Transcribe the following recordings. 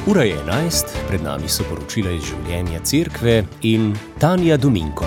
Ura je 11, pred nami so poročila iz življenja cerkve in Tanja Dominko.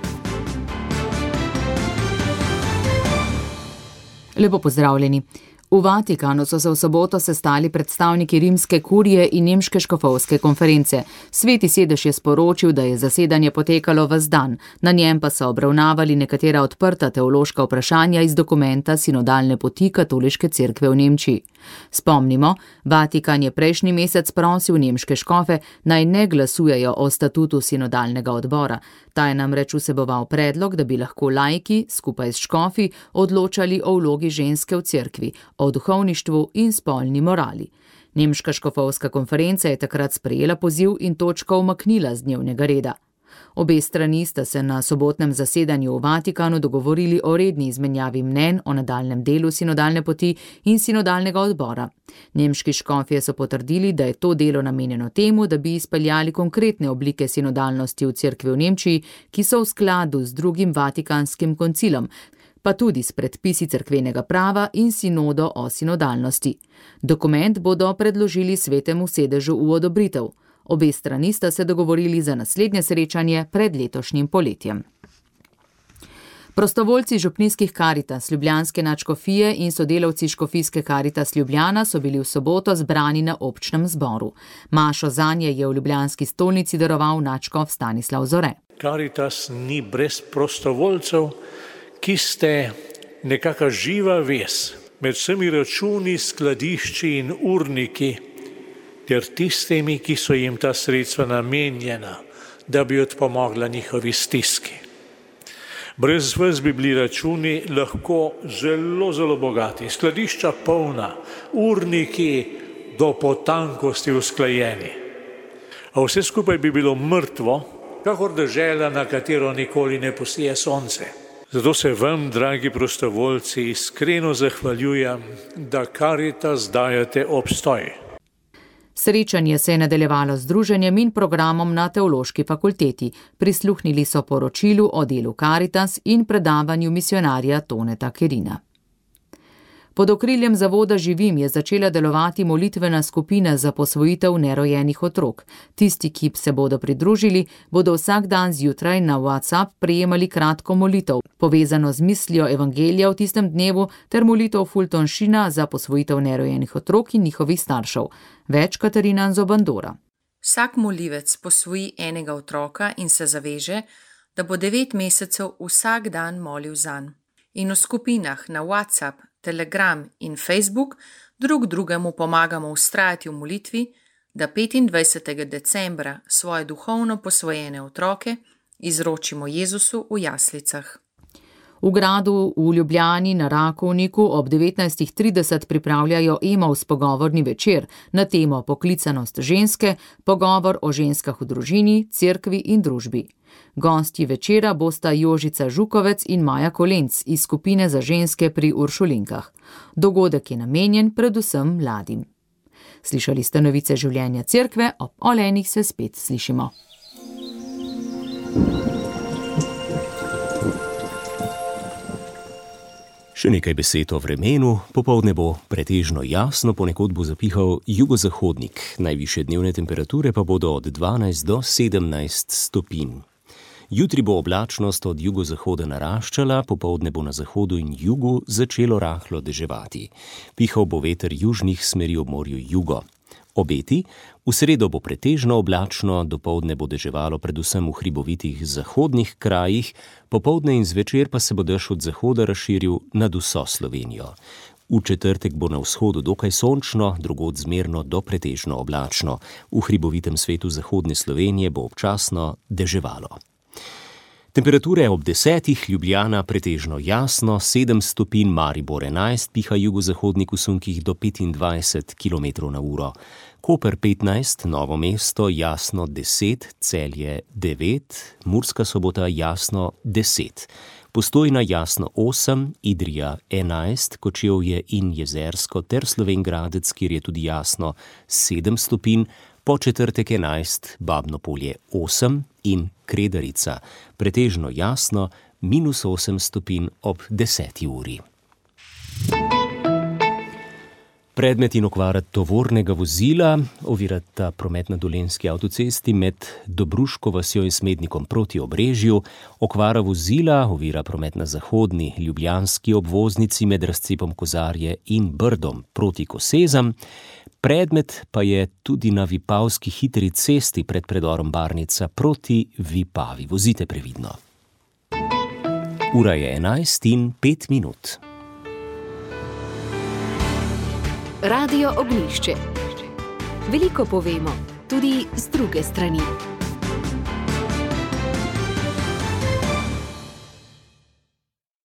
Lepo pozdravljeni. V Vatikanu so se v soboto sestali predstavniki rimske kurije in nemške škofovske konference. Sveti sedež je sporočil, da je zasedanje potekalo ves dan. Na njem pa so obravnavali nekatera odprta teološka vprašanja iz dokumenta sinodalne poti katoliške cerkve v Nemčiji. Spomnimo, Vatikan je prejšnji mesec prosil nemške škofe, naj ne glasujejo o statutu sinodalnega odbora. Ta je namreč vseboval predlog, da bi lahko laiki skupaj s škofi odločali o vlogi ženske v cerkvi, o duhovništvu in spolni morali. Nemška škofovska konferenca je takrat sprejela poziv in točko umaknila z dnevnega reda. Obe strani sta se na sobotnem zasedanju v Vatikanu dogovorili o redni izmenjavi mnenj o nadaljnjem delu sinodalne poti in sinodalnega odbora. Nemški škofje so potrdili, da je to delo namenjeno temu, da bi izpeljali konkretne oblike sinodalnosti v cerkvi v Nemčiji, ki so v skladu z drugim Vatikanskim koncilom, pa tudi s predpisi cerkvenega prava in sinodo o sinodalnosti. Dokument bodo predložili svetemu sedežu v odobritev. Obe strani sta se dogovorili za naslednje srečanje pred letošnjim poletjem. Prostovoljci župnijskih Karitas Ljubljanske nadškofije in sodelavci škofijske Karitas Ljubljana so bili v soboto zbrani na občnem zboru. Mašo zanje je v ljubljanski stolnici daroval nadškof Stanislav Zore. Karitas ni brez prostovoljcev, ki ste nekaka živa vez med vsemi računi, skladišči in urniki, ter tistimi, ki so jim ta sredstva namenjena, da bi odpomogla njihovi stiski. Brez vas bi bili računi lahko zelo bogati, skladišča polna, urniki do potankosti usklajeni. A vse skupaj bi bilo mrtvo, kakor dežela, na katero nikoli ne posije sonce. Zato se vam, dragi prostovoljci, iskreno zahvaljujem, da Karitas dajete obstoj. Srečanje se je nadaljevalo z druženjem in programom na Teološki fakulteti. Prisluhnili so poročilu o delu Karitas in predavanju misionarja Toneta Kerina. Pod okriljem zavoda Živim je začela delovati molitvena skupina za posvojitev nerojenih otrok. Tisti, ki se bodo pridružili, bodo vsak dan zjutraj na WhatsApp prejemali kratko molitev, povezano z mislijo evangelija v tistem dnevu, ter molitev Fultonšina za posvojitev nerojenih otrok in njihovih staršev. Več Katarina Zobandora. Vsak molivec posvoji enega otroka in se zaveže, da bo 9 mesecev vsak dan molil zanj. In v skupinah na WhatsApp, Telegram in Facebook drugemu pomagamo vztrajati v molitvi, da 25. decembra svoje duhovno posvojene otroke izročimo Jezusu v jaslicah. V gradu v Ljubljani na Rakovniku ob 19.30 pripravljajo Emavs pogovorni večer na temo poklicanost ženske, pogovor o ženskah v družini, cerkvi in družbi. Gostji večera bosta Jožica Žukovec in Maja Kolenc iz skupine za ženske pri Uršulinkah. Dogodek je namenjen predvsem mladim. Slišali ste novice življenja cerkve, ob olenih se spet slišimo. Še nekaj besed o vremenu. Popoldne bo pretežno jasno, ponekod bo zapihal jugozahodnik. Najvišje dnevne temperature pa bodo od 12 do 17 stopinj. Jutri bo oblačnost od jugozahoda naraščala, popoldne bo na zahodu in jugu začelo rahlo deževati. Pihal bo veter južnih smeri ob morju jugo. Obeti: v sredo bo pretežno oblačno, dopoldne bo deževalo predvsem v hribovitih zahodnih krajih, popoldne in zvečer pa se bo dež od zahoda razširil nad vso Slovenijo. V četrtek bo na vzhodu dokaj sončno, drugod zmerno do pretežno oblačno. V hribovitem svetu zahodne Slovenije bo občasno deževalo. Temperature ob 10, Ljubljana pretežno jasno, 7 stopinj, Maribor 11, piha jugozahodnik v sunkih do 25 km/h. Koper 15, Novo mesto jasno 10, Celje 9, Murska Sobota jasno 10. Postojna jasno 8, Idrija 11, Kočevje in Jezersko ter Slovenj Gradec, kjer je tudi jasno 7 stopinj, po četrtek 11, Babno Polje 8 in Kredarica pretežno jasno, -8 stopinj ob 10. uri. Predmet in okvara tovornega vozila ovirata promet na Dolenjski avtocesti med Dobruško vasjo in Smednikom proti Obrežju, okvara vozila ovira promet na zahodni ljubljanski obvoznici med razcepom Kozarje in Brdom proti Kosezam, predmet pa je tudi na vipavski hitri cesti pred predorom Barnica proti Vipavi. Vozite previdno. Ura je 11:05. Radio Ognjišče. Veliko povemo, tudi z druge strani.